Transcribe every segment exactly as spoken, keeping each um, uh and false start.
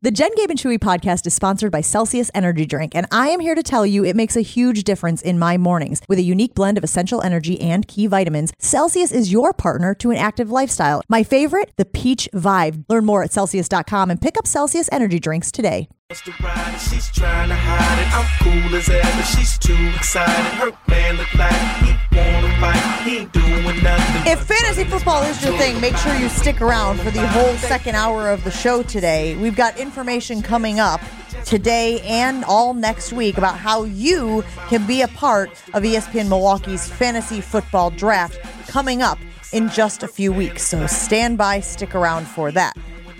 The Jen, Gabe, and Chewy podcast is sponsored by Celsius Energy Drink, and I am here to tell you it makes a huge difference in my mornings. With a unique blend of essential energy and key vitamins, Celsius is your partner to an active lifestyle. My favorite, the Peach Vibe. Learn more at Celsius dot com and pick up Celsius Energy Drinks today. She's trying to hide it. I'm cool as ever. She's too excited. Her man look like he wanna fight. He ain't doing nothing. If fantasy football is your thing, make sure you stick around for the whole second hour of the show today. We've got information coming up today and all next week about how you can be a part of E S P N Milwaukee's fantasy football draft coming up in just a few weeks. So stand by, stick around for that.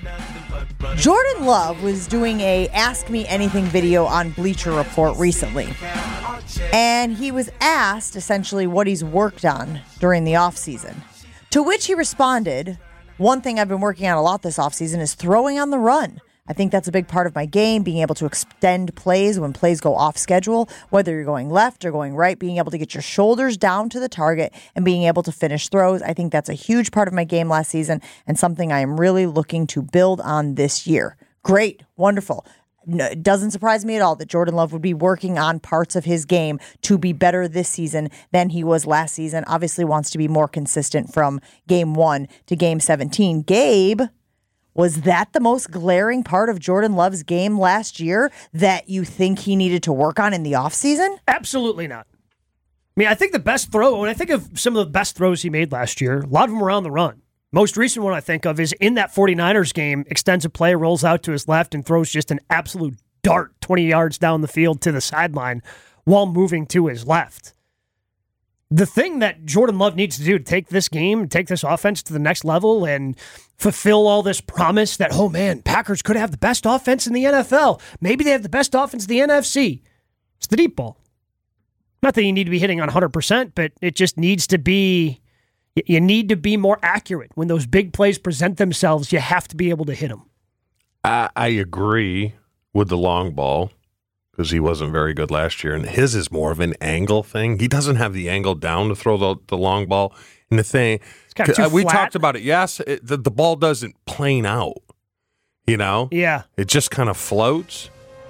Jordan Love was doing a Ask Me Anything video on Bleacher Report recently. And he was asked essentially what he's worked on during the offseason. To which he responded, one thing I've been working on a lot this offseason is throwing on the run. I think that's a big part of my game, being able to extend plays when plays go off schedule, whether you're going left or going right, being able to get your shoulders down to the target and being able to finish throws. I think that's a huge part of my game last season and something I am really looking to build on this year. Great, wonderful. No, it doesn't surprise me at all that Jordan Love would be working on parts of his game to be better this season than he was last season. Obviously wants to be more consistent from game one to game seventeen. Gabe, was that the most glaring part of Jordan Love's game last year that you think he needed to work on in the offseason? Absolutely not. I mean, I think the best throw, when I think of some of the best throws he made last year, a lot of them were on the run. Most recent one I think of is in that 49ers game, extends a play, rolls out to his left, and throws just an absolute dart twenty yards down the field to the sideline while moving to his left. The thing that Jordan Love needs to do to take this game, take this offense to the next level and fulfill all this promise that, oh man, Packers could have the best offense in the N F L. Maybe they have the best offense in the N F C. It's the deep ball. Not that you need to be hitting on one hundred percent, but it just needs to be, you need to be more accurate. When those big plays present themselves, you have to be able to hit them. I, I agree with the long ball, because he wasn't very good last year, and his is more of an angle thing. He doesn't have the angle down to throw the, the long ball. And the thing, it's kind of too we flat. talked about it, yes, it, the, the ball doesn't plane out, you know? Yeah. It just kind of floats.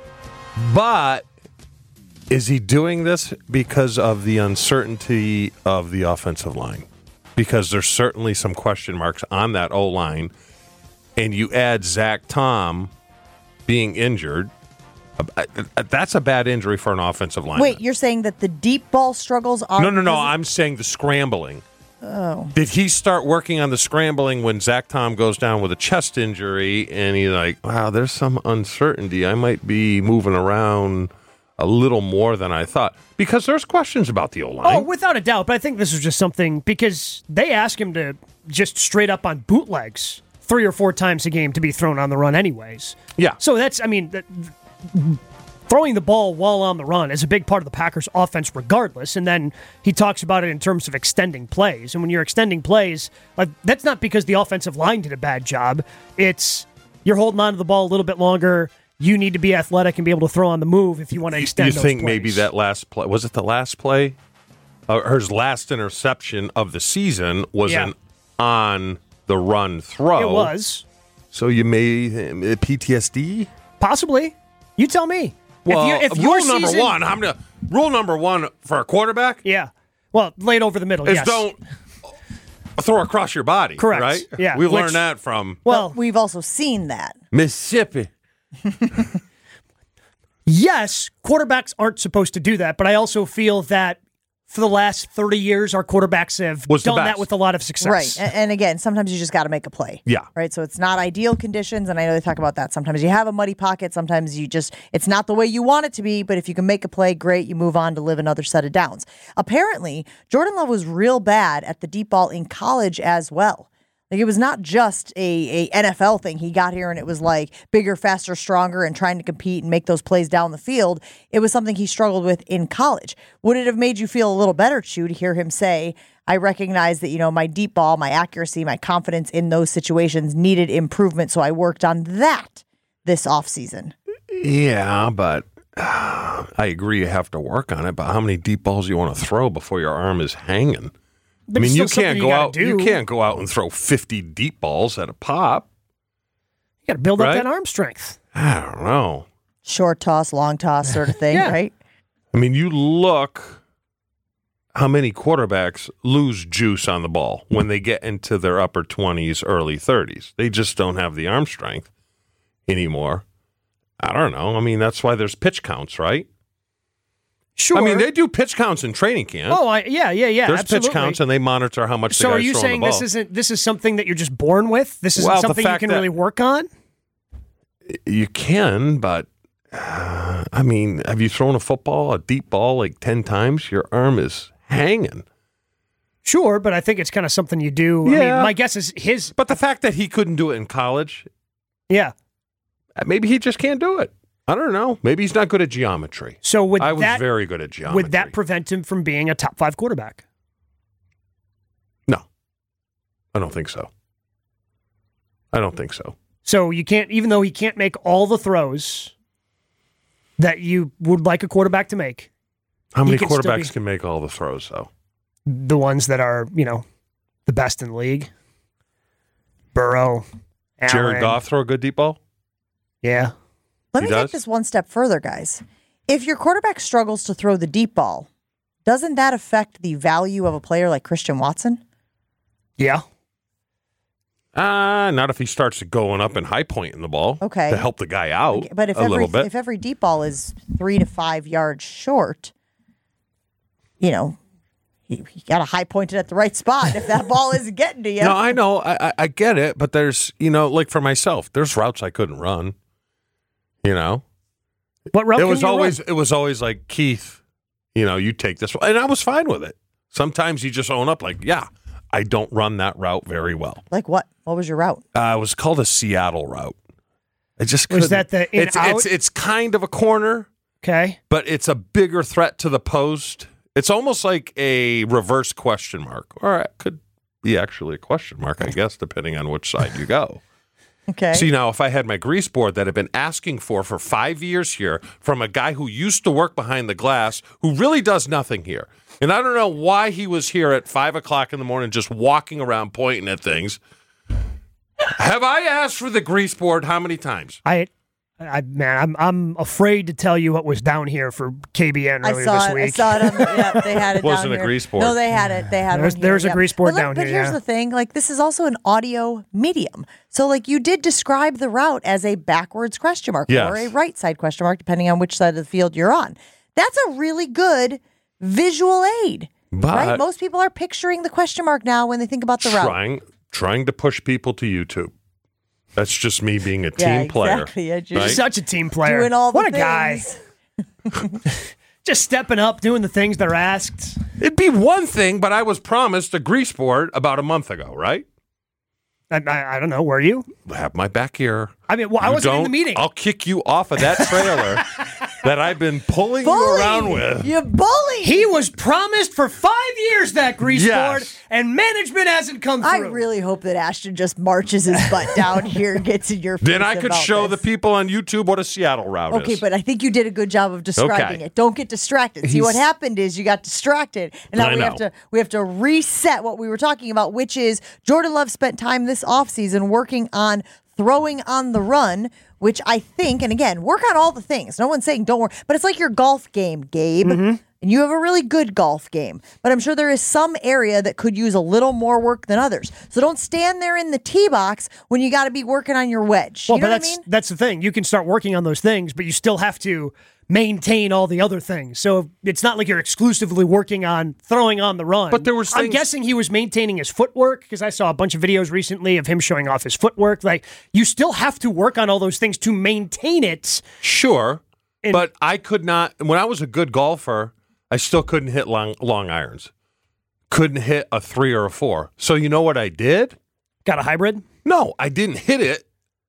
But is he doing this because of the uncertainty of the offensive line? Because there's certainly some question marks on that O-line, and you add Zach Tom being injured. That's a bad injury for an offensive lineman. Wait, you're saying that the deep ball struggles are... No, no, no. I'm saying the scrambling. Oh. Did he start working on the scrambling when Zach Tom goes down with a chest injury and he's like, wow, there's some uncertainty. I might be moving around a little more than I thought. Because there's questions about the O-line. Oh, without a doubt. But I think this is just something, because they ask him to just straight up on bootlegs three or four times a game to be thrown on the run anyways. Yeah. So that's, I mean... That, throwing the ball while on the run is a big part of the Packers' offense regardless, and then he talks about it in terms of extending plays. And when you're extending plays, like that's not because the offensive line did a bad job. It's you're holding on to the ball a little bit longer. You need to be athletic and be able to throw on the move if you want to extend you those think plays. Maybe that last play, was it the last play? Uh, his last interception of the season was Yeah. an on-the-run throw. It was. So you may, uh, P T S D? Possibly. You tell me. Well, if, you, if rule your number season, one, I'm gonna, rule number one for a quarterback Yeah. Well, laid over the middle, is yes. don't throw across your body. Correct. Right? Yeah. We've Which- learned that from Well, But we've also seen that. Mississippi. yes, quarterbacks aren't supposed to do that, but I also feel that for the last thirty years, our quarterbacks have Was the done that best. with a lot of success. Right. And, and again, sometimes you just got to make a play. Yeah. Right. So it's not ideal conditions. And I know they talk about that. Sometimes you have a muddy pocket. Sometimes you just, it's not the way you want it to be. But if you can make a play, great. You move on to live another set of downs. Apparently, Jordan Love was real bad at the deep ball in college as well. Like it was not just a, a N F L thing. He got here and it was like bigger, faster, stronger, and trying to compete and make those plays down the field. It was something he struggled with in college. Would it have made you feel a little better, Chew, to hear him say, I recognize that, you know, my deep ball, my accuracy, my confidence in those situations needed improvement, so I worked on that this offseason? Yeah, but uh, I agree you have to work on it, but how many deep balls do you want to throw before your arm is hanging? But I mean, it's you still can't something go you gotta out. do. You can't go out and throw fifty deep balls at a pop. You got to build up Right? that arm strength. I don't know. Short toss, long toss sort of thing, Yeah. right? I mean, you look how many quarterbacks lose juice on the ball when they get into their upper twenties, early thirties. They just don't have the arm strength anymore. I don't know. I mean, that's why there's pitch counts, right? Sure. I mean, they do pitch counts in training camp. Oh, I, yeah, yeah, yeah. There's absolutely. pitch counts, and they monitor how much So the are guy's you throwing saying the ball. this isn't this is something that you're just born with? This isn't Well, the something you fact can that- really work on? You can, but uh, I mean, have you thrown a football, a deep ball, like ten times? Your arm is hanging. Sure, but I think it's kind of something you do. I Yeah. mean, my guess is his. But the fact that he couldn't do it in college, Yeah. maybe he just can't do it. I don't know. Maybe he's not good at geometry. So would I was that very good at geometry. would that prevent him from being a top five quarterback? No, I don't think so. I don't think so. So you can't, even though he can't make all the throws that you would like a quarterback to make, How He many can still quarterbacks be- can make all the throws, though? the ones that are, you know, the best in the league. Burrow, Allen. Jared Goff throw a good deep ball? Yeah. Let He me does? take this one step further, guys. If your quarterback struggles to throw the deep ball, doesn't that affect the value of a player like Christian Watson? Yeah. Uh, not if he starts going up and high pointing the ball. Okay. To help the guy out But if a every little bit. if every deep ball is three to five yards short, you know, you, you got to high point it at the right spot if that ball isn't getting to you. No, I know. I, I, I get it. But there's, you know, like for myself, there's routes I couldn't run. You know? What route It can was you always run? it was always like, Keith, you know, you take this one. And I was fine with it. Sometimes you just own up like, yeah, I don't run that route very well. Like what? What was your route? Uh, it was called a Seattle route. I just Was couldn't- that the in it's, out? it's it's kind of a corner, Okay. but it's a bigger threat to the post. It's almost like a reverse question mark, or it could be actually a question mark, I guess, depending on which side you go. Okay. See, now, if I had my grease board that I've been asking for for five years here from a guy who used to work behind the glass, who really does nothing here, and I don't know why he was here at five o'clock in the morning just walking around pointing at things. Have I asked for the grease board how many times? I, I man, I'm I'm afraid to tell you what was down here for K B N I earlier saw this it. week. I saw it. On the, yeah, they had it. Wasn't down a here. grease board. No, they had it. They had There's- one here, there's a yeah. grease board but look- down But here, here's yeah. the thing: like this is also an audio medium. So like you did describe the route as a backwards question mark Yes. or a right side question mark, depending on which side of the field you're on. That's a really good visual aid, But right? Most people are picturing the question mark now when they think about the route. trying trying to push people to YouTube. That's just me being a team Yeah, player. exactly. Yeah, just right? Such a team player. doing all the what a guy. things. Just stepping up, doing the things that are asked. It'd be one thing, but I was promised a grease board about a month ago, right? I, I, I don't know. Were you? Have my back here. I mean, well, I You wasn't in the don't, meeting. I'll kick you off of that trailer that I've been pulling you Bully! around with. You bully! He was promised for five years that grease Yes. board, and management hasn't come through. I really hope that Ashton just marches his butt down here and gets in your face. Then I could about show this. the people on YouTube what a Seattle route Okay, is. but I think you did a good job of describing Okay. it. Don't get distracted. See, what He's- happened is you got distracted, and now I we have know. to we have to reset what we were talking about, which is Jordan Love spent time this offseason working on throwing on the run, which I think, and again, work on all the things. No one's saying don't work, but it's like your golf game, Gabe. Mm-hmm. And you have a really good golf game, but I'm sure there is some area that could use a little more work than others. So don't stand there in the tee box when you got to be working on your wedge. Well, you know but what that's I mean? that's the thing. You can start working on those things, but you still have to maintain all the other things. So it's not like you're exclusively working on throwing on the run. But there was I'm things- guessing he was maintaining his footwork because I saw a bunch of videos recently of him showing off his footwork. Like you still have to work on all those things to maintain it. Sure, And- but I could not. When I was a good golfer, I still couldn't hit long, long irons. Couldn't hit a three or a four. So you know what I did? Got a hybrid? No, I didn't hit it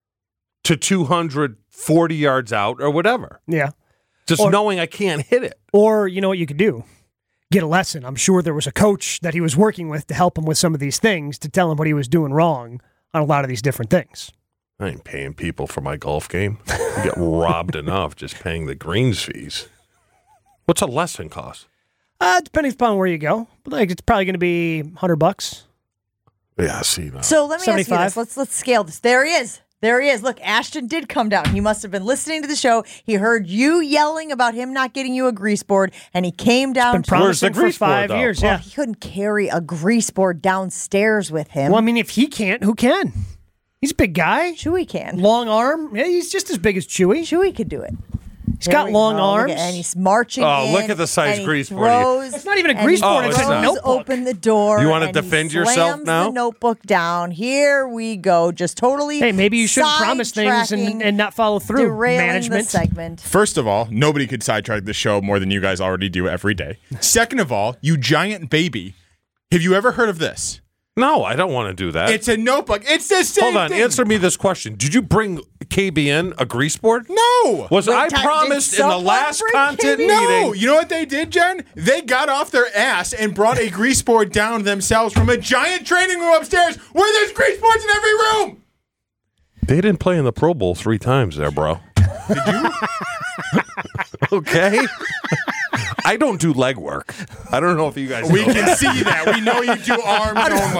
to two hundred forty yards out or whatever. Yeah. Just Or- knowing I can't hit it. Or you know what you could do? Get a lesson. I'm sure there was a coach that he was working with to help him with some of these things, to tell him what he was doing wrong on a lot of these different things. I ain't paying people for my golf game. You get robbed enough just paying the greens fees. What's a lesson cost? Uh, depending upon where you go. But like it's probably going to be one hundred bucks. Yeah, see. No. So let me ask you seventy-five? this. Let's let's scale this. There he is. There he is. Look, Ashton did come down. He must have been listening to the show. He heard you yelling about him not getting you a grease board, and he came down. Been to promising Where's the for grease board, five though? years. Well, Yeah. he couldn't carry a grease board downstairs with him. Well, I mean, if he can't, who can? He's a big guy, Chewy can. long arm. Yeah, he's just as big as Chewy. Chewy could do it. He's There got we long go. Look arms. at- and he's marching Oh, in, look at the size and he grease board he- throws, It's not even a and grease he board, it's a throws notebook. open the door. You wanna and he defend yourself slams now? the notebook down. Here we go. Just totally Hey, maybe you shouldn't promise things and, sidetracking, and not follow through. derailing Management. the segment. First of all, nobody could sidetrack the show more than you guys already do every day. Second of all, you giant baby, have you ever heard of this? No, I don't want to do that. It's a notebook. It's the same Hold on, thing. answer me this question. Did you bring K B N a grease board? No. Was Wait, I Ty- did promised in the someone last bring content K B N? No, meeting? you know what they did, Jen? They got off their ass and brought a grease board down themselves from a giant training room upstairs where there's grease boards in every room. They didn't play in the Pro Bowl three times there, bro. Did you? Okay. I don't do leg work. I don't know if you guys We know can that. see that. We know you do arms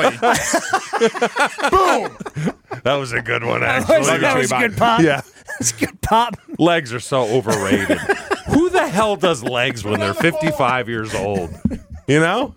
only. Boom. That was a good one, That actually. was, that was a good pop. Yeah. That's a good pop. Legs are so overrated. Who the hell does legs when they're fifty-five years old? You know?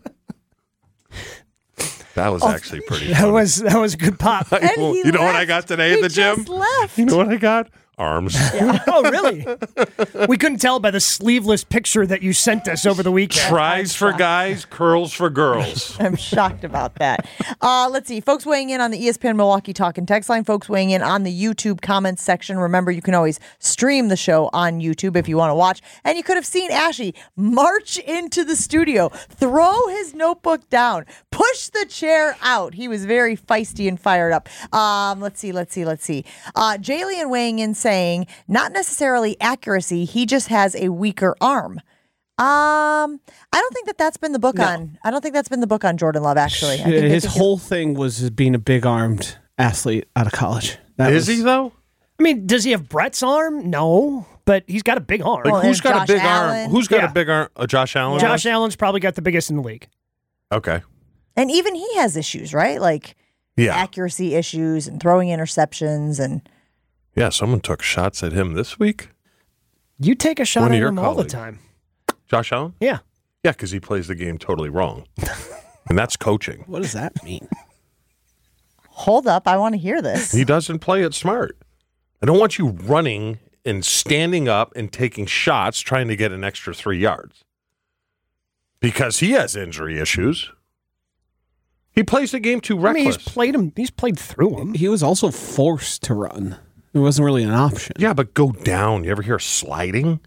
That was actually pretty That funny. was that was a good pop. And he You know what I left. got today He at the gym? just left. You know what I got? Arms. Oh, really? We couldn't tell by the sleeveless picture that you sent us over the weekend. Tries for guys, curls for girls. I'm shocked about that. Uh, let's see. Folks weighing in on the E S P N Milwaukee Talk and Text line. Folks weighing in on the YouTube comments section. Remember, you can always stream the show on YouTube if you want to watch. And you could have seen Ashy march into the studio, throw his notebook down, push the chair out. He was very feisty and fired up. Um, let's see. Let's see. Let's see. Uh, Jalen weighing in saying, not necessarily accuracy. He just has a weaker arm. Um, I don't think that that's been the book No. on. I don't think that's been the book on Jordan Love. Actually, I think they His think whole thing was being a big armed athlete out of college. That Is was- he, though? I mean, does he have Brett's arm? No, but he's got a big arm. Like, Well, who's and got Josh a big Allen. arm? Who's got Yeah. a big arm? Uh, Josh Allen? Josh Allen's probably got the biggest in the league. Okay. and even he has issues, right? Like Yeah. accuracy issues and throwing interceptions, and Yeah, someone took shots at him this week. You take a shot One of at your him all the colleagues. time. Josh Allen? Yeah. Yeah, because he plays the game totally wrong. And that's coaching. What does that mean? hold up, I want to hear this. He doesn't play it smart. I don't want you running and standing up and taking shots trying to get an extra three yards. Because he has injury issues. He plays the game too I mean, reckless. he's played him. He's played through him. He was also forced to run. It wasn't really an option. Yeah, but go down. You ever hear sliding?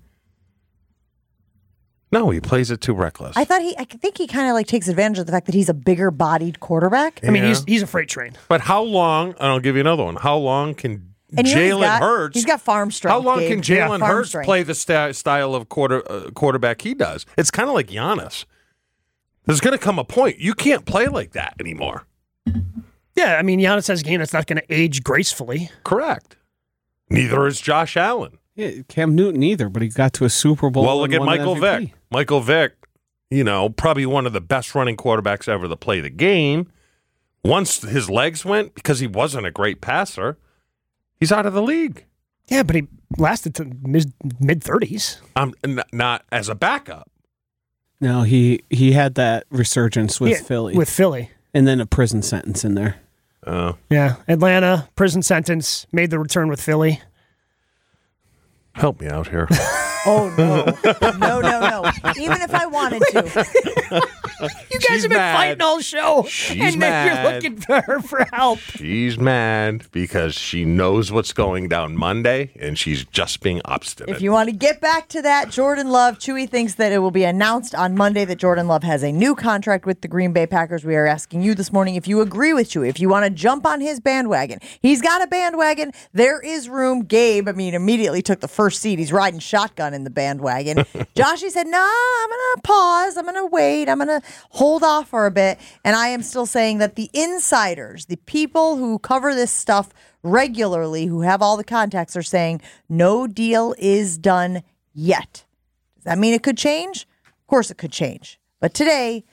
No, he plays it too reckless. I thought he. I think he kind of like takes advantage of the fact that he's a bigger bodied quarterback. I mean, Yeah. he's he's a freight train. But how long, and I'll give you another one, how long can And you know he's Jalen got- Hurts... He's got farm strength. How long Gabe. can Yeah, Jalen farm Hurts strength. play the sta- style of quarter uh, quarterback he does? It's kind of like Giannis. There's going to come a point you can't play like that anymore. Yeah, I mean, Giannis has a game that's not going to age gracefully. Correct. Neither is Josh Allen. Yeah, Cam Newton either, but he got to a Super Bowl. Well, look and at won an Michael M V P. Vick. Michael Vick, you know, probably one of the best running quarterbacks ever to play the game. Once his legs went, because he wasn't a great passer, he's out of the league. Yeah, but he lasted to mid mid thirties. Um, n- not as a backup. No, he he had that resurgence with Yeah, Philly, With Philly. and then a prison sentence in there. Uh, Yeah, Atlanta prison sentence, made the return with Philly. help me out here. Oh no, no, no, no! Even if I wanted to, You guys She's have been mad. fighting all show, She's and then you're mad. looking for her for help. She's mad because she knows what's going down Monday, and she's just being obstinate. if you want to get back to that, Jordan Love, Chewy thinks that it will be announced on Monday that Jordan Love has a new contract with the Green Bay Packers. We are asking you this morning if you agree with Chewy, if you want to jump on his bandwagon. He's got a bandwagon. There is room. Gabe, I mean, immediately took the first seat. He's riding shotgun in the bandwagon. Joshy said, "No, nah, I'm going to pause. I'm going to wait. I'm going to hold off for a bit." And I am still saying that the insiders, the people who cover this stuff regularly, who have all the contacts, are saying no deal is done yet. Does that mean it could change? Of course it could change. But today,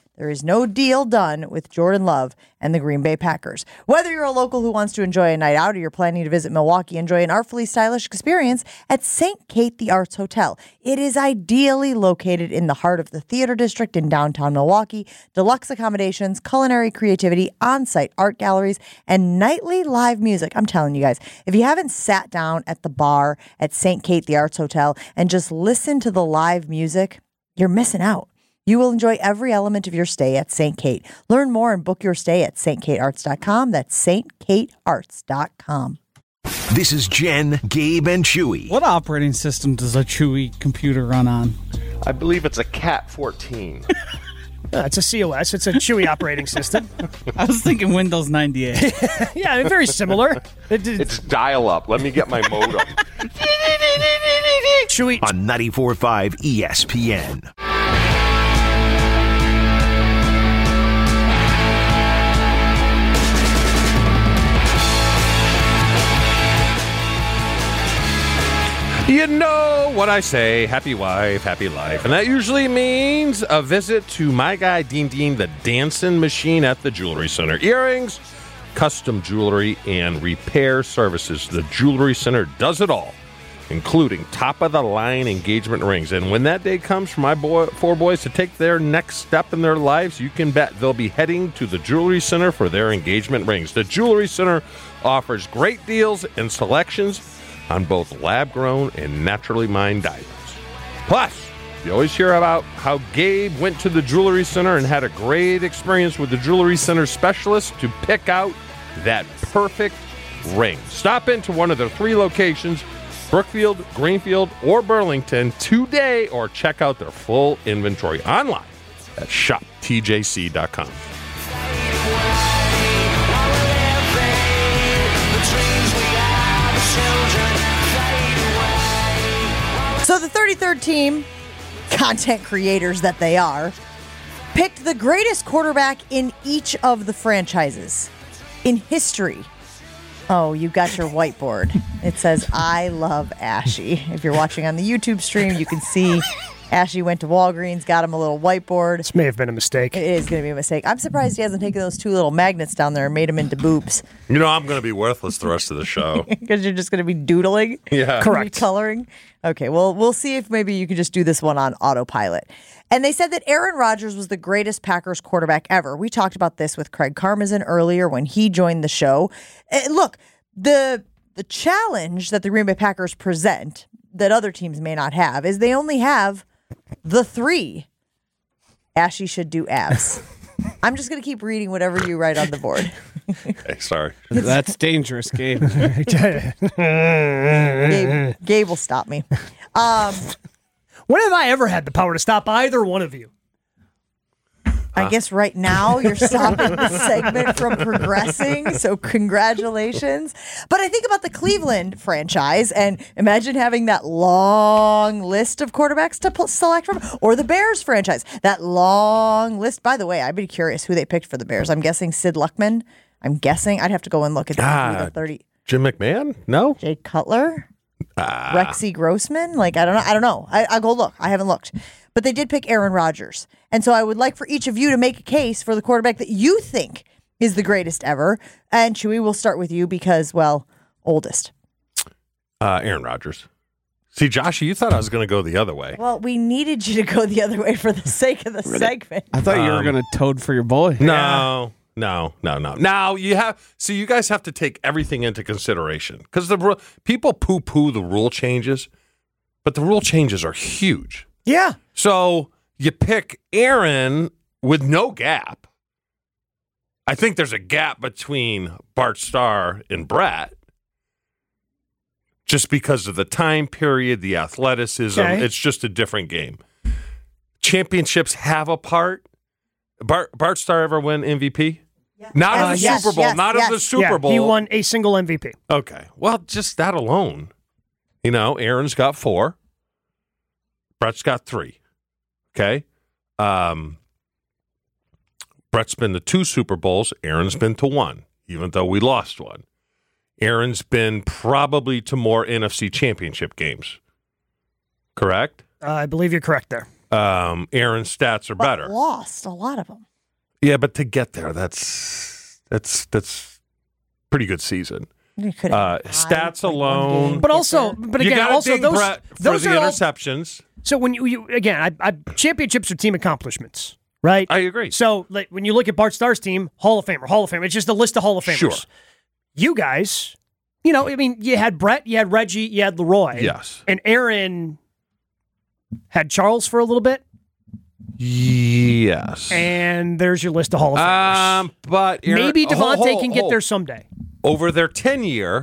there is no deal done with Jordan Love and the Green Bay Packers. Whether you're a local who wants to enjoy a night out or you're planning to visit Milwaukee, enjoy an artfully stylish experience at Saint Kate the Arts Hotel. It is ideally located in the heart of the theater district in downtown Milwaukee. Deluxe accommodations, culinary creativity, on-site art galleries, and nightly live music. I'm telling you guys, if you haven't sat down at the bar at Saint Kate the Arts Hotel and just listened to the live music, you're missing out. You will enjoy every element of your stay at Saint Kate. Learn more and book your stay at st kate arts dot com. That's st kate arts dot com. This is Jen, Gabe, and Chewy. What operating system does a Chewy computer run on? I believe it's a Cat fourteen. Uh, it's a C O S. It's a Chewy operating system. I was thinking Windows ninety-eight. Yeah, I mean, very similar. It, it, It's dial-up. Let me get my modem. Chewy. On ninety-four point five E S P N. You know what I say, happy wife, happy life. And that usually means a visit to my guy, Dean Dean, the dancing machine at the Jewelry Center. Earrings, custom jewelry, and repair services. The Jewelry Center does it all, including top-of-the-line engagement rings. And when that day comes for my boy, four boys to take their next step in their lives, you can bet they'll be heading to the Jewelry Center for their engagement rings. The Jewelry Center offers great deals and selections on both lab-grown and naturally mined diamonds. Plus, you always hear about how Gabe went to the Jewelry Center and had a great experience with the Jewelry Center specialist to pick out that perfect ring. Stop into one of their three locations, Brookfield, Greenfield, or Burlington today, or check out their full inventory online at shop t j c dot com. So the thirty-third team, content creators that they are, picked the greatest quarterback in each of the franchises in history. Oh, you got your whiteboard. It says, I love Ashy. If you're watching on the YouTube stream, you can see Ashy went to Walgreens, got him a little whiteboard. This may have been a mistake. It is going to be a mistake. I'm surprised he hasn't taken those two little magnets down there and made them into boobs. You know, I'm going to be worthless the rest of the show. Because you're just going to be doodling? Yeah. Correct. Coloring? Okay, well, we'll see if maybe you can just do this one on autopilot. And they said that Aaron Rodgers was the greatest Packers quarterback ever. We talked about this with Craig Karmazin earlier when he joined the show. And look, the the challenge that the Green Bay Packers present that other teams may not have is they only have the three. Ashy should do abs. I'm just going to keep reading whatever you write on the board. Okay, sorry. That's dangerous, Gabe. Gabe, Gabe will stop me. Um, When have I ever had the power to stop either one of you? I guess right now you're stopping the segment from progressing, so congratulations. But I think about the Cleveland franchise, and imagine having that long list of quarterbacks to p- select from, or the Bears franchise, that long list. By the way, I'd be curious who they picked for the Bears. I'm guessing Sid Luckman. I'm guessing. I'd have to go and look at Ah, the thirty. Jim McMahon? No? Jay Cutler? Rexy Grossman? Like, I don't know. I don't know. I, I'll go look. I haven't looked. But they did pick Aaron Rodgers. And so I would like for each of you to make a case for the quarterback that you think is the greatest ever. And Chewy, we'll start with you because, well, oldest. Uh, Aaron Rodgers. See, Josh, you thought I was going to go the other way. Well, we needed you to go the other way for the sake of the segment. I thought you were Um, going to toad for your boy. No, no, no, no. Now you have. See, you guys have to take everything into consideration because the ru- people poo-poo the rule changes, but the rule changes are huge. Yeah. So you pick Aaron with no gap. I think there's a gap between Bart Starr and Brett. Just because of the time period, the athleticism, Okay. it's just a different game. Championships have a part. Bart, Bart Starr ever win M V P? Not Uh, of the yes, Super Bowl. yes, not yes. of the Super yeah, Bowl. He won a single M V P. Okay. Well, just that alone. You know, Aaron's got four. Brett's got three. Okay. Um, Brett's been to two Super Bowls. Aaron's been to one, even though we lost one. Aaron's been probably to more N F C championship games. Correct? Uh, I believe you're correct there. Um, Aaron's stats are But better. lost a lot of them. Yeah, but to get there, that's that's that's pretty good season. You could Uh, have stats like one alone. game But get also, there. but you again, got to also ding those Brett for those the are all, interceptions. so when you, you again, I, I championships are team accomplishments, right? I agree. So like, when you look at Bart Starr's team, Hall of Famer, Hall of Famer. It's just a list of Hall of Famers. Sure. You guys, you know, I mean, you had Brett, you had Reggie, you had Leroy. Yes. And Aaron had Charles for a little bit. Yes. And there's your list of Hall of Famers. Um, but Aaron, Maybe Devontae hold, hold, can get hold. there someday. Over their ten-year,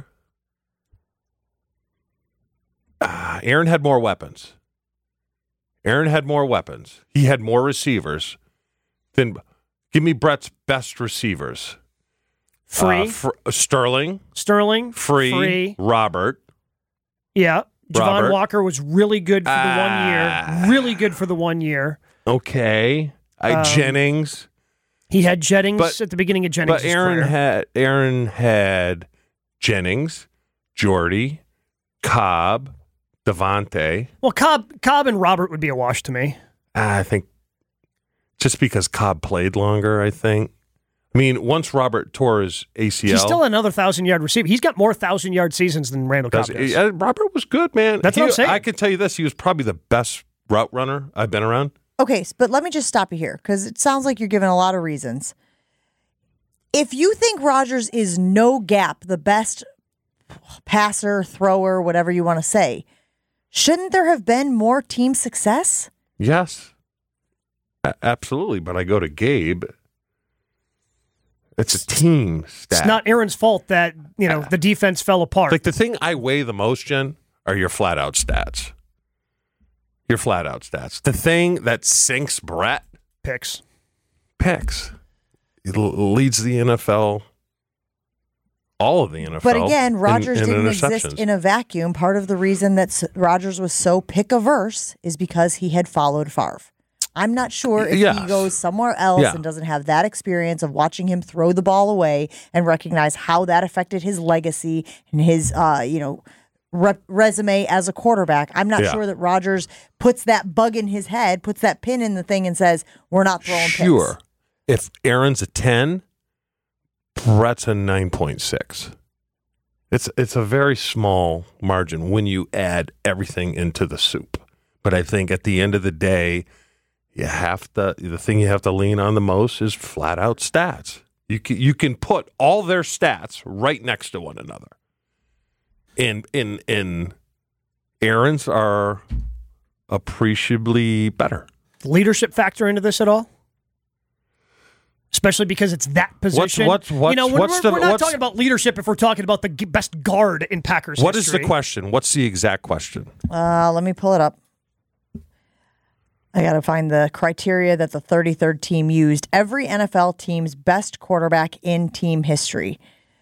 uh, Aaron had more weapons. Aaron had more weapons. He had more receivers than. Give me Brett's best receivers. Free. Uh, fr- Sterling, Sterling. Free, Free. Robert. Yeah. Javon Robert. Walker was really good for the Ah. one year. Really good for the one year. Okay. I, Um, Jennings. He had Jennings But- at the beginning of Jennings' But Aaron career. had Aaron had Jennings, Jordy, Cobb, Devontae. Well, Cobb, Cobb and Robert would be a wash to me. I think just because Cobb played longer, I think. I mean, once Robert tore his A C L. He's still another thousand-yard receiver. He's got more thousand-yard seasons than Randall Cobb does, does. uh, Robert was good, man. That's He- what I'm saying. I can tell you this. He was probably the best route runner I've been around. Okay, s- but let me just stop you here because it sounds like you're giving a lot of reasons. If you think Rodgers is no gap the best passer, thrower, whatever you want to say, shouldn't there have been more team success? Yes. A- absolutely. But I go to Gabe. It's a team stat. It's not Aaron's fault that, you know, the defense fell apart. Like the thing I weigh the most, Jen, are your flat out stats. Your flat out stats. The thing that sinks Brett, Picks. picks. It l- leads the N F L, all of the N F L. But again, in- Rodgers in didn't exist interceptions. in a vacuum. Part of the reason that S- Rodgers was so pick averse is because he had followed Favre. I'm not sure if Yes. he goes somewhere else Yeah. and doesn't have that experience of watching him throw the ball away and recognize how that affected his legacy and his, uh, you know, re- resume as a quarterback. I'm not Yeah. sure that Rodgers puts that bug in his head, puts that pin in the thing, and says, "We're not throwing Sure. pins." If Aaron's a ten, Brett's a nine point six. It's it's a very small margin when you add everything into the soup. But I think at the end of the day, you have to the thing you have to lean on the most is flat out stats. You can, you can put all their stats right next to one another. And in in Aaron's are appreciably better. Leadership factor into this at all? Especially because it's that position. what's- what's- you know, we're, what's we're, the- we're not what's- talking about leadership if we're talking about the g- best guard in Packers What is history. the question? What's the exact question? Uh, let me pull it up. I got to find the criteria that the thirty-third team used. Every N F L team's best quarterback in team history.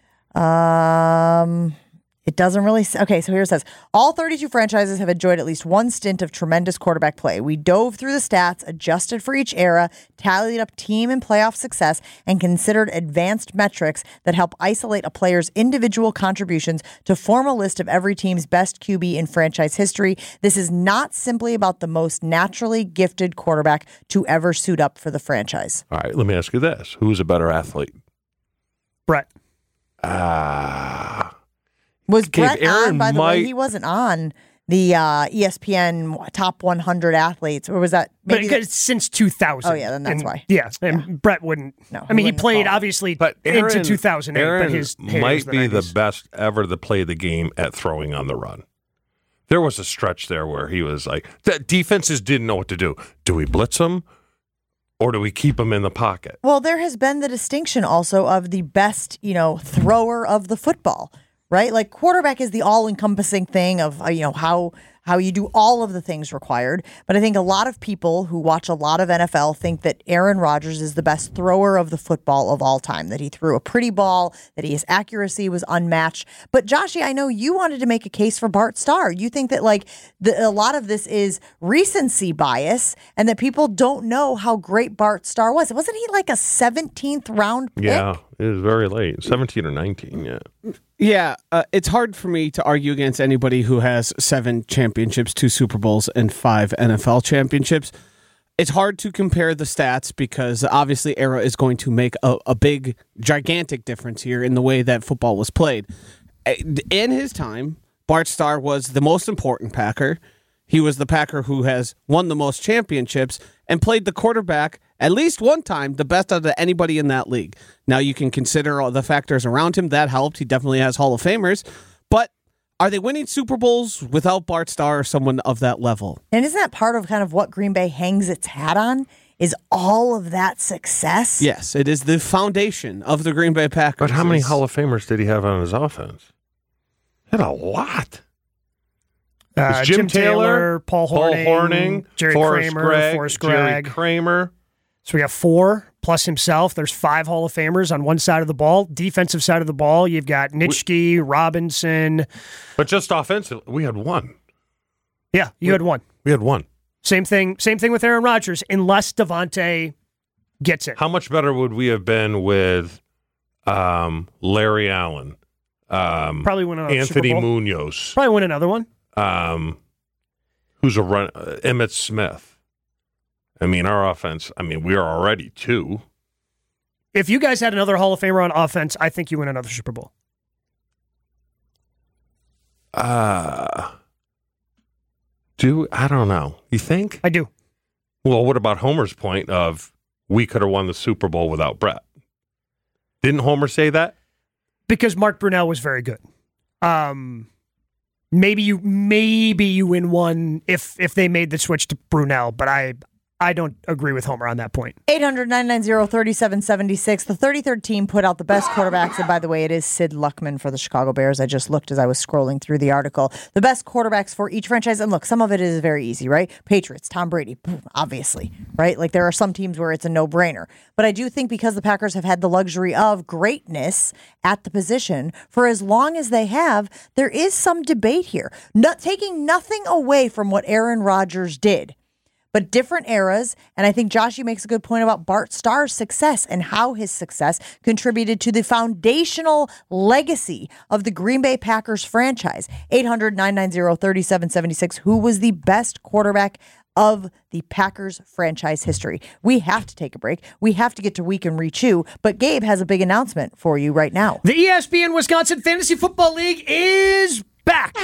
Um, it doesn't really say. Okay, so here it says, all thirty-two franchises have enjoyed at least one stint of tremendous quarterback play. We dove through the stats, adjusted for each era, tallied up team and playoff success, and considered advanced metrics that help isolate a player's individual contributions to form a list of every team's best Q B in franchise history. This is not simply about the most naturally gifted quarterback to ever suit up for the franchise. All right, let me ask you this. Who's a better athlete? Brett. Ah. Was Okay, Brett Aaron on, by the way? might- He wasn't on the uh, E S P N top one hundred athletes, or was that But maybe? because since two thousand. Oh, yeah, then that's And- why. Yeah, and Brett wouldn't. No, I he mean, he wouldn't played, call. obviously, But Aaron, into two thousand eight, Aaron but his hair might was the be the nineties. best ever to play the game at throwing on the run. There was a stretch there where he was like, the defenses didn't know what to do. Do we blitz them or do we keep them in the pocket? Well, there has been the distinction also of the best, you know, thrower of the football, right? Like quarterback is the all-encompassing thing of uh, you know how how you do all of the things required. But I think a lot of people who watch a lot of N F L think that Aaron Rodgers is the best thrower of the football of all time, that he threw a pretty ball, that his accuracy was unmatched. But Joshy, I know you wanted to make a case for Bart Starr. You think that like the, a lot of this is recency bias and that people don't know how great Bart Starr was. Wasn't he like a seventeenth round pick? Yeah, it was very late. seventeen or nineteen, yeah. Yeah, uh, it's hard for me to argue against anybody who has seven championships, two Super Bowls, and five N F L championships. it's hard to compare the stats because obviously era is going to make a, a big, gigantic difference here in the way that football was played. In his time, Bart Starr was the most important Packer. He was the Packer who has won the most championships and played the quarterback at least one time the best out of anybody in that league. Now you can consider all the factors around him. That helped. He definitely has Hall of Famers. But are they winning Super Bowls without Bart Starr or someone of that level? And isn't that part of kind of what Green Bay hangs its hat on? Is all of that success? Yes, it is the foundation of the Green Bay Packers. But how many It's- Hall of Famers did he have on his offense? He had a lot. Uh, It's Jim, Jim Taylor, Taylor, Paul Horning, Horning, Jerry Forrest Kramer, Gregg, Forrest Jerry Gregg. Kramer. So we got four plus himself. There's five Hall of Famers on one side of the ball. Defensive side of the ball, you've got Nitschke, Robinson. But just offensively, we had one. Yeah, you we, had one. We had one. Same thing. Same thing with Aaron Rodgers, unless Devontae gets it. How much better would we have been with um, Larry Allen? Um, Probably win another Anthony Super Bowl. Munoz. Probably win another one. Um, who's a run? Uh, Emmitt Smith. I mean, our offense. I mean, we are already two. If you guys had another Hall of Famer on offense, I think you win another Super Bowl. Uh do I don't know. You think? I do. Well, what about Homer's point of we could have won the Super Bowl without Brett? Didn't Homer say that? Because Mark Brunell was very good. Um, maybe you maybe you win one if if they made the switch to Brunell, but I I don't agree with Homer on that point. eight hundred, nine nine zero, three seven seven six. The thirty-third team put out the best quarterbacks. And by the way, it is Sid Luckman for the Chicago Bears. I just looked as I was scrolling through the article. The best quarterbacks for each franchise. And look, some of it is very easy, right? Patriots, Tom Brady, obviously, right? Like there are some teams where it's a no-brainer. But I do think because the Packers have had the luxury of greatness at the position for as long as they have, there is some debate here. Not taking nothing away from what Aaron Rodgers did. But different eras, and I think Joshy makes a good point about Bart Starr's success and how his success contributed to the foundational legacy of the Green Bay Packers franchise. eight hundred, nine nine zero, three seven seven six. Who was the best quarterback of the Packers franchise history? We have to take a break. We have to get to Week in Rechew, but Gabe has a big announcement for you right now. The E S P N Wisconsin Fantasy Football League is back.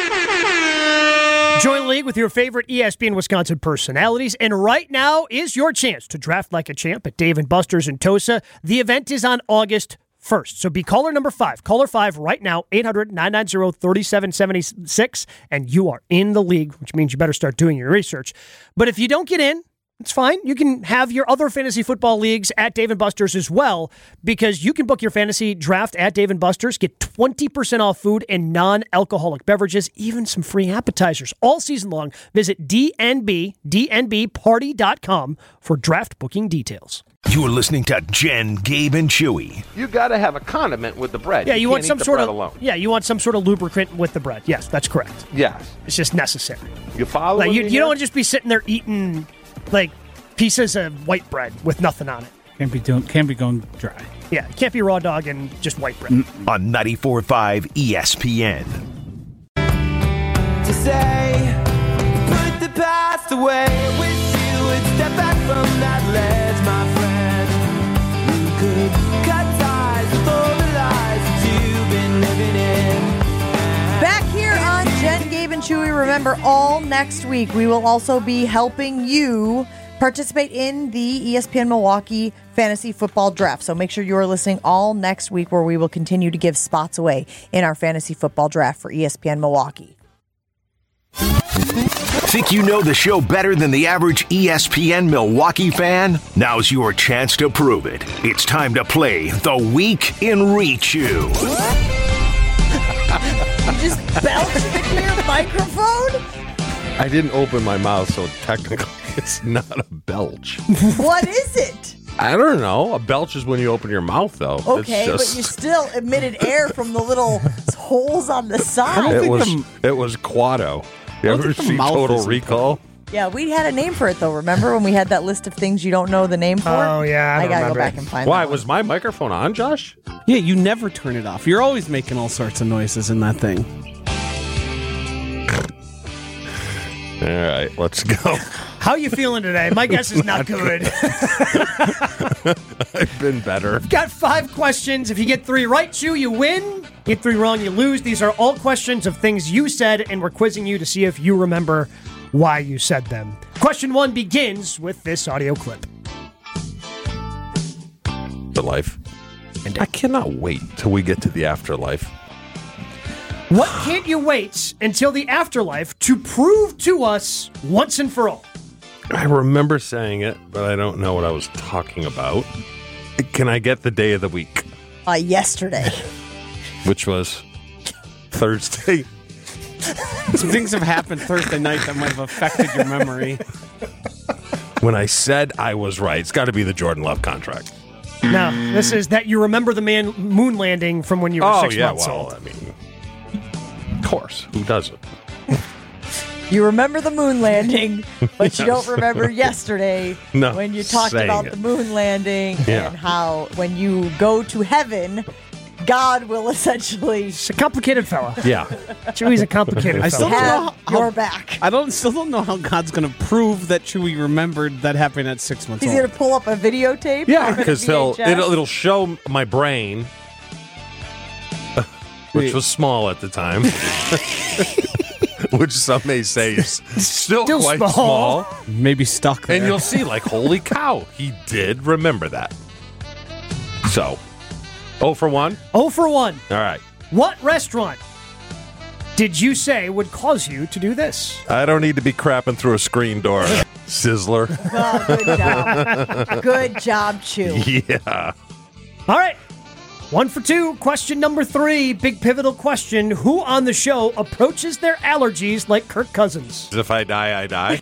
Join the league with your favorite E S P N Wisconsin personalities, and right now is your chance to draft like a champ at Dave and Buster's in Tosa. The event is on August first, so be caller number five. Caller five right now, eight hundred, nine nine zero, three seven seven six, and you are in the league, which means you better start doing your research. But if you don't get in, it's fine. You can have your other fantasy football leagues at Dave and Buster's as well, because you can book your fantasy draft at Dave and Buster's, get twenty percent off food and non-alcoholic beverages, even some free appetizers all season long. Visit D N B, D N B party dot com for draft booking details. You're listening to Jen, Gabe, and Chewy. You got to have a condiment with the bread. Yeah, you, you want can't some eat the sort bread of alone. yeah, you want some sort of lubricant with the bread. Yes, that's correct. Yes. It's just necessary. You follow Like you, me you here? don't want to just be sitting there eating like pieces of white bread with nothing on it. Can't be doing. Can't be going dry. Yeah, it can't be raw dog and just white bread. On ninety-four point five E S P N. To say, put the past away. Wish you would step back from that ledge, my friend. You could cut ties with all the lies that you've been living in. Back here on Jen, Gabe, and Chewy. Remember, all next week we will also be helping you participate in the E S P N Milwaukee Fantasy Football Draft. So make sure you are listening all next week, where we will continue to give spots away in our Fantasy Football Draft for E S P N Milwaukee. Think you know the show better than the average E S P N Milwaukee fan? Now's your chance to prove it. It's time to play the Week in Rechew. You just belched into your microphone? I didn't open my mouth, so technically it's not a belch. What is it? I don't know. A belch is when you open your mouth, though. Okay, It's just, but you still emitted air from the little holes on the side. It think was the- it was Quado. You don't ever think the see mouth Total is Recall? Yeah, we had a name for it, though. Remember when we had that list of things you don't know the name for? Oh, yeah, I I, don't gotta remember go back it. and find Why that one. was my microphone on, Josh? Yeah, you never turn it off. You're always making all sorts of noises in that thing. All right, let's go. How you feeling today? My guess is not, not good. good. I've been better. Got five questions. If you get three right, Chew, you win. Get three wrong, you lose. These are all questions of things you said, and we're quizzing you to see if you remember why you said them. Question one begins with this audio clip. The life. And I cannot wait till we get to the afterlife. What can't you wait until the afterlife to prove to us once and for all? I remember saying it, but I don't know what I was talking about. Can I get the day of the week? Uh, yesterday. Which was Thursday. Some things have happened Thursday night that might have affected your memory. When I said I was right, it's got to be the Jordan Love contract. No, this is that you remember the man moon landing from when you were oh, six yeah, months well, old. I mean, of course. Who doesn't? You remember the moon landing, but yes. you don't remember yesterday no, when you talked about it. the moon landing yeah. and how when you go to heaven, God will essentially... He's a complicated fella. Yeah. Chewie's a complicated I fella. still don't know Have how, your back. I don't still don't know how God's going to prove that Chewie remembered that happened at six months He's old. going to pull up a videotape? Yeah, or a because he'll V H S? it'll, it'll show my brain, which was small at the time, which some may say is still, Still quite small. small. Maybe stuck there. And you'll see, like, holy cow, he did remember that. So, oh for one? Oh for one. All right. What restaurant did you say would cause you to do this? I don't need to be crapping through a screen door. Sizzler. Oh, good job. Good job, Chew. Yeah. All right. One for two. Question number three. Big pivotal question. Who on the show approaches their allergies like Kirk Cousins? If I die, I die.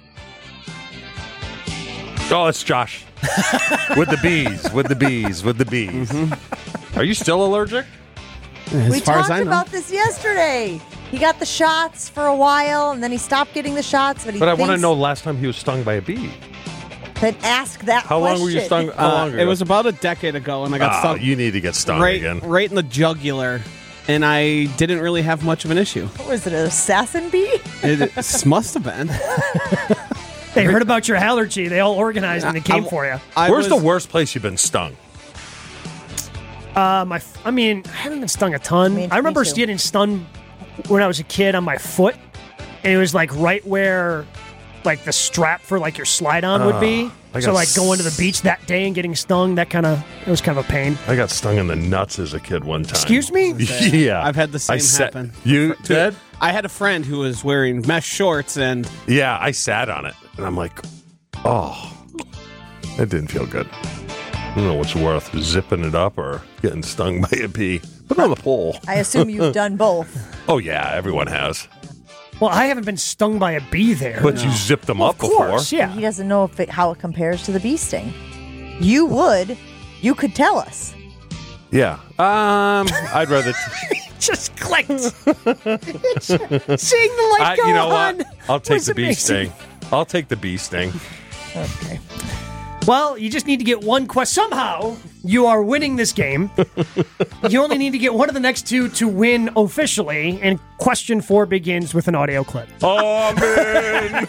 Oh, it's Josh. With the bees. With the bees. With the bees. Mm-hmm. Are you still allergic? As we far talked as I know. about this yesterday. He got the shots for a while, and then he stopped getting the shots. But, he But I want to thinks- know the last time he was stung by a bee. Then ask that How question. long were you stung? How Uh, long ago? it was about a decade ago, and I got Ah, stuck You need to get stung right, again. right in the jugular, and I didn't really have much of an issue. What was it, an assassin bee? It, it must have been. They heard about your allergy. They all organized and they came I- for you. I Where's was- the worst place you've been stung? Uh, my, I mean, I haven't been stung a ton. Me- I remember me too. getting stung when I was a kid on my foot, and it was like right where, like the strap for like your slide on would be. I So got like going to the beach that day and getting stung, that kind of it was kind of a pain. I got stung in the nuts as a kid one time. Excuse me? Yeah. I've had the same I sat- happen. You did? I had a friend who was wearing mesh shorts, and Yeah, I sat on it, and I'm like, oh, that didn't feel good. I don't know what's worth, zipping it up or getting stung by a bee. Put it on the pole. I assume you've done both. Oh, yeah, everyone has. Well, I haven't been stung by a bee there. But you zipped them up of course, before. yeah. He doesn't know if it, how it compares to the bee sting. You would. You could tell us. Yeah. Um, I'd rather. T- Just clicked. Seeing the light I, go you know on. what? I'll take was the bee amazing. sting. I'll take the bee sting. Okay. Well, you just need to get one question. Somehow, you are winning this game. You only need to get one of the next two to win officially, and question four begins with an audio clip. Amen.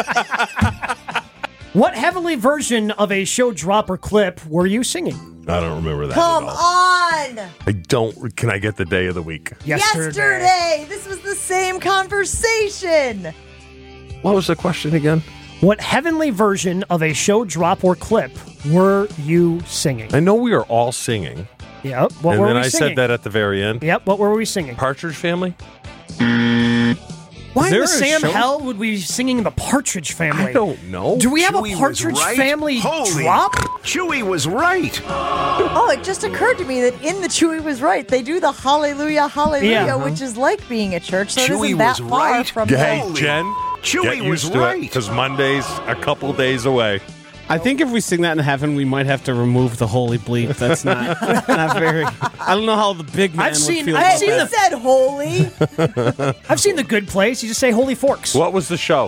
What heavenly version of a show drop or clip were you singing? I don't remember that. Come at all. on! I don't. Can I get the day of the week? Yesterday! This was the same conversation! What was the question again? What heavenly version of a show drop or clip were you singing? I know we are all singing. Yep. What and were then we I singing? said that at the very end. Yep. What were we singing? Partridge Family? Why in there the a Sam show? hell would we be singing the Partridge Family? I don't know. Do we have Chewie a was Partridge right. Family Holy drop? Chewie was right. Oh, it just occurred to me that in the Chewy was right. They do the Hallelujah, Hallelujah, Yeah. which is like being at church. So Chewy it isn't that was far right. from Hey, Holy- Jen, Chewie get was used to right. it because Monday's a couple days away. I think if we sing that in heaven, we might have to remove the holy bleep. That's not not very. I don't know how the big man I've would seen- feel I've about seen He that. said holy. I've seen The Good Place. You just say Holy Forks. What was the show?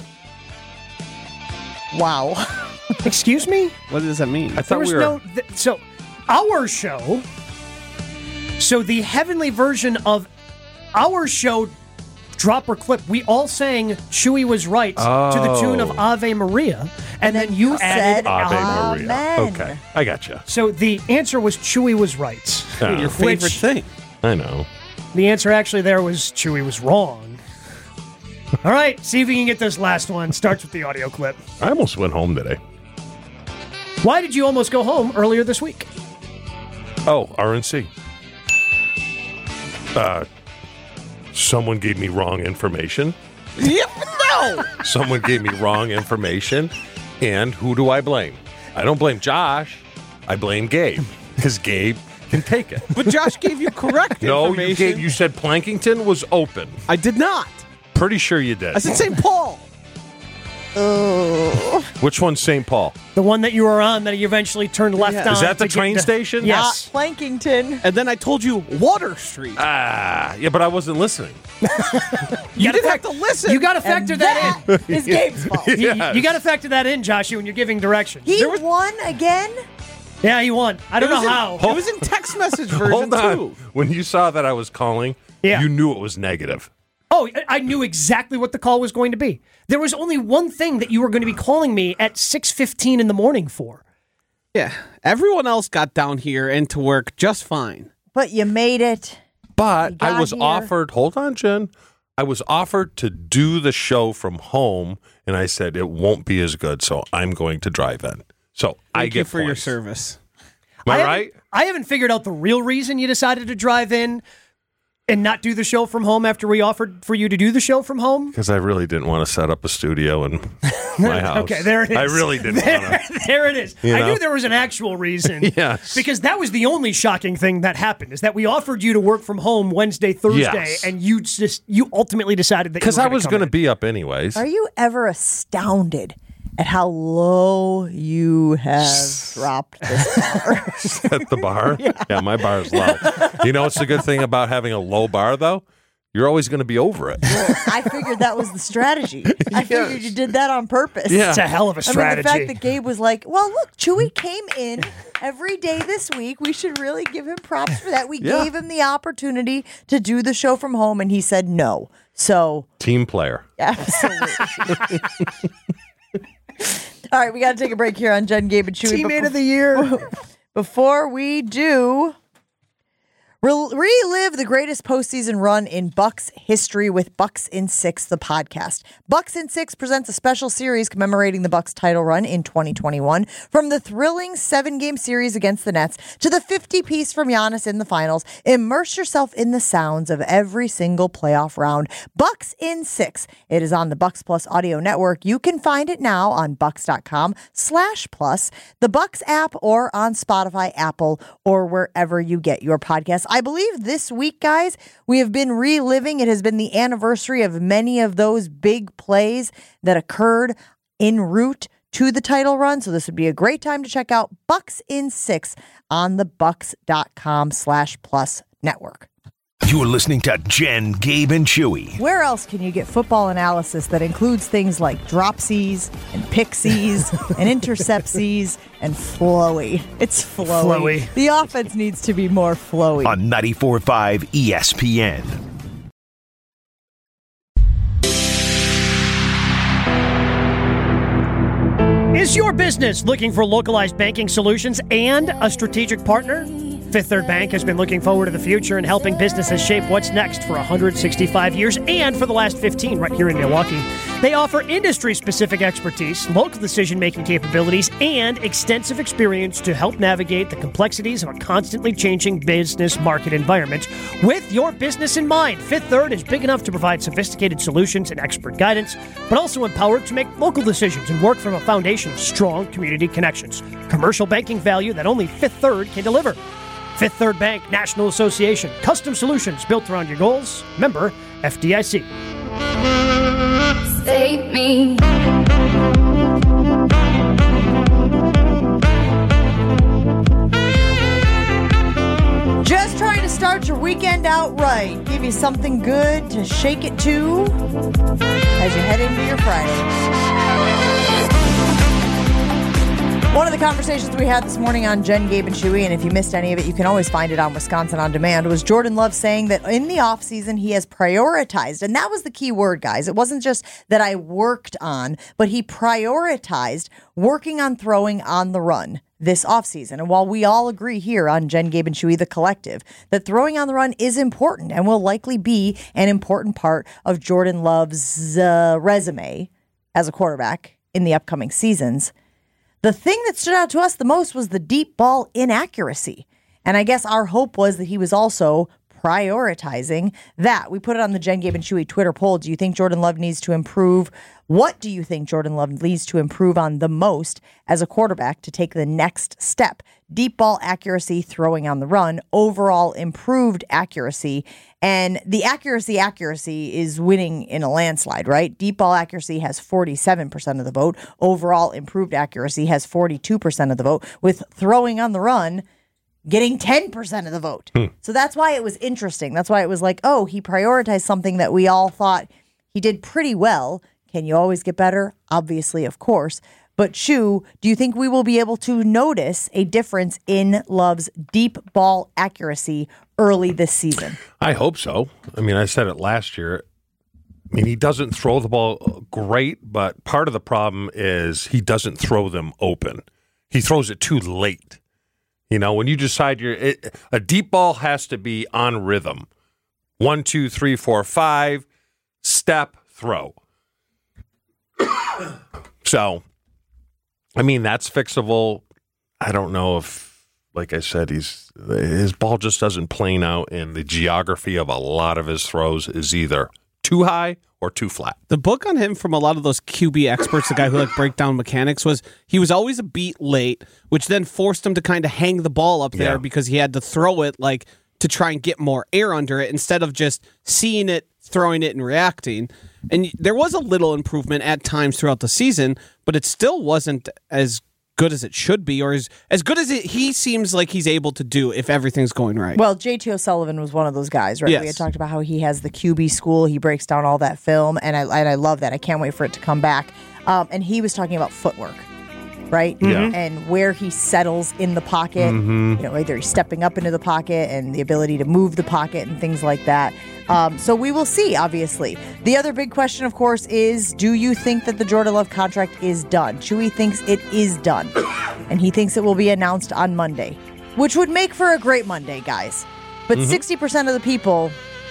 Wow. Excuse me? What does that mean? I There thought was we were. no. Th- so, our show. So the heavenly version of our show drop or clip, we all sang Chewy was right Oh. to the tune of Ave Maria, and, then, you, you added said Ave Amen. Maria. Okay, I got you. So the answer was Chewy was right. Yeah. Your favorite Which- thing. I know. The answer actually there was Chewy was wrong. All right, see if we can get this last one. Starts with the audio clip. I almost went home today. Why did you almost go home earlier this week? Oh, R N C. Uh, someone gave me wrong information. Yep, no. Someone gave me wrong information. And who do I blame? I don't blame Josh. I blame Gabe. Because Gabe can take it. But Josh gave you correct No, you, information. gave, you said Plankington was open. I did not. Pretty sure you did. I said Saint Paul. Which one's Saint Paul? The one that you were on that you eventually turned left Yeah. on. Is that the to get train to- station? Yes. Not Plankington. And then I told you Water Street. Ah, yeah, but I wasn't listening. You, you gotta didn't fac- have to listen. You got to factor And that, that is Gabe's fault. in. You- Yes. You, got to factor that in, Joshua, when you're giving directions. He There was- won again? Yeah, he won. I don't It was know in- how. It was in text message version Hold on. too. When you saw that I was calling, Yeah. you knew it was negative. Oh, I- I knew exactly what the call was going to be. There was only one thing that you were going to be calling me at six fifteen in the morning for. Yeah. Everyone else got down here and to work just fine. But you made it. But You I got was here. offered, hold on, Jen. I was offered to do the show from home, and I said it won't be as good, so I'm going to drive in. So I Thank get you for your points. service. Am I, haven't- right? I haven't figured out the real reason you decided to drive in and not do the show from home after we offered for you to do the show from home. Because I really didn't want to set up a studio in my house. Okay, there it is. I really didn't There, want to. there it is. You I know? knew there was an actual reason. Yes. Because that was the only shocking thing that happened is that we offered you to work from home Wednesday, Thursday, Yes. and you just you ultimately decided that Because you I were was going going to to be up anyways. Are you ever astounded at how low you have dropped this bar? At the bar? Yeah. my bar's low. You know what's the good thing about having a low bar, though? You're always going to be over it. I figured that was the strategy. I figured you did that on purpose. Yeah. It's a hell of a I mean, strategy. the fact that Gabe was like, well, look, Chewy came in every day this week. We should really give him props for that. We Yeah. gave him the opportunity to do the show from home, and he said no. So, Team player. absolutely. All right, we got to take a break here on Jen, Gabe, and Chewy. Teammate But of the year. Before we do, Rel- relive the greatest postseason run in Bucks history with Bucks in Six, the podcast. Bucks in Six presents a special series commemorating the Bucks title run in twenty twenty-one. From the thrilling seven-game series against the Nets to the fifty-piece from Giannis in the finals, immerse yourself in the sounds of every single playoff round. Bucks in Six. It is on the Bucks Plus audio network. You can find it now on bucks.com slash plus, the Bucks app, or on Spotify, Apple, or wherever you get your podcasts. I believe this week, guys, we have been reliving. It has been the anniversary of many of those big plays that occurred en route to the title run. So this would be a great time to check out Bucks in Six on the bucks.com slash plus network. You're listening to Jen, Gabe, and Chewy. Where else can you get football analysis that includes things like dropsies and pixies and interceptsies and flowy? It's flowy. Flowy. The offense needs to be more flowy. On ninety-four point five E S P N. Is your business looking for localized banking solutions and a strategic partner? Fifth Third Bank has been looking forward to the future and helping businesses shape what's next for one hundred sixty-five years and for the last fifteen right here in Milwaukee. They offer industry-specific expertise, local decision-making capabilities, and extensive experience to help navigate the complexities of a constantly changing business market environment. With your business in mind, Fifth Third is big enough to provide sophisticated solutions and expert guidance, but also empowered to make local decisions and work from a foundation of strong community connections. Commercial banking value that only Fifth Third can deliver. Fifth Third Bank National Association. Custom solutions built around your goals. Member F D I C. Save me. Just trying to start your weekend out right. Give you something good to shake it to as you head into your Friday. One of the conversations we had this morning on Jen, Gabe, and Chewy, and if you missed any of it, you can always find it on Wisconsin On Demand, was Jordan Love saying that in the offseason he has prioritized, and that was the key word, guys. It wasn't just that I worked on, but he prioritized working on throwing on the run this offseason. And while we all agree here on Jen, Gabe, and Chewy, the collective, that throwing on the run is important and will likely be an important part of Jordan Love's uh, resume as a quarterback in the upcoming seasons, the thing that stood out to us the most was the deep ball inaccuracy. And I guess our hope was that he was also prioritizing that. We put it on the Jen, Gabe, and Chewy Twitter poll. Do you think Jordan Love needs to improve? What do you think Jordan Love needs to improve on the most as a quarterback to take the next step? Deep ball accuracy, throwing on the run, overall improved accuracy. And the accuracy accuracy is winning in a landslide, right? Deep ball accuracy has forty-seven percent of the vote. Overall improved accuracy has forty-two percent of the vote, with throwing on the run getting ten percent of the vote. Hmm. So that's why it was interesting. That's why it was like, oh, he prioritized something that we all thought he did pretty well. Can you always get better? Obviously, of course. But Chew, do you think we will be able to notice a difference in Love's deep ball accuracy early this season? I hope so. I mean, I said it last year. I mean, he doesn't throw the ball great, but part of the problem is he doesn't throw them open. He throws it too late. You know, when you decide you're it, a deep ball has to be on rhythm. One, two, three, four, five, step, throw. So, I mean, that's fixable. I don't know if, like I said, he's his ball just doesn't plane out, and the geography of a lot of his throws is either too high or too flat. The book on him from a lot of those Q B experts, the guy who like break down mechanics, was he was always a beat late, which then forced him to kind of hang the ball up there yeah. because he had to throw it like to try and get more air under it instead of just seeing it, throwing it, and reacting. And there was a little improvement at times throughout the season, but it still wasn't as good as it should be, or as, as good as it, he seems like he's able to do if everything's going right. Well, J T O'Sullivan was one of those guys, right? Yes. We had talked about how he has the Q B school. He breaks down all that film, and I and I love that. I can't wait for it to come back. Um, and he was talking about footwork, right? Yeah. And where he settles in the pocket, Mm-hmm. you know, whether he's stepping up into the pocket and the ability to move the pocket and things like that. Um, so we will see, obviously. The other big question, of course, is do you think that the Jordan Love contract is done? Chewy thinks it is done, and he thinks it will be announced on Monday, which would make for a great Monday, guys. But mm-hmm. sixty percent of the people,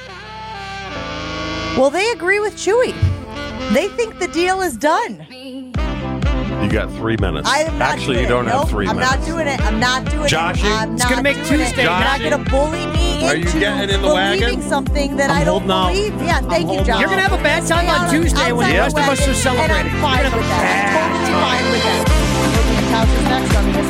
well, they agree with Chewy. They think the deal is done. You got three minutes. I am not Actually, doing you don't it. have nope, three I'm minutes. I'm not doing it. I'm not doing Joshing? it. I'm It's not gonna make doing Tuesday it. You're not Joshing? going to bully me Are you into getting in the believing wagon? something that I'm I don't holding out. believe. Yeah, thank I'm you, holding Josh. out. You're going to have a bad time on Tuesday when the rest of us are celebrating. And I'm fine You're gonna have with a that. I'm bad totally time. fine with that. Couch is next on the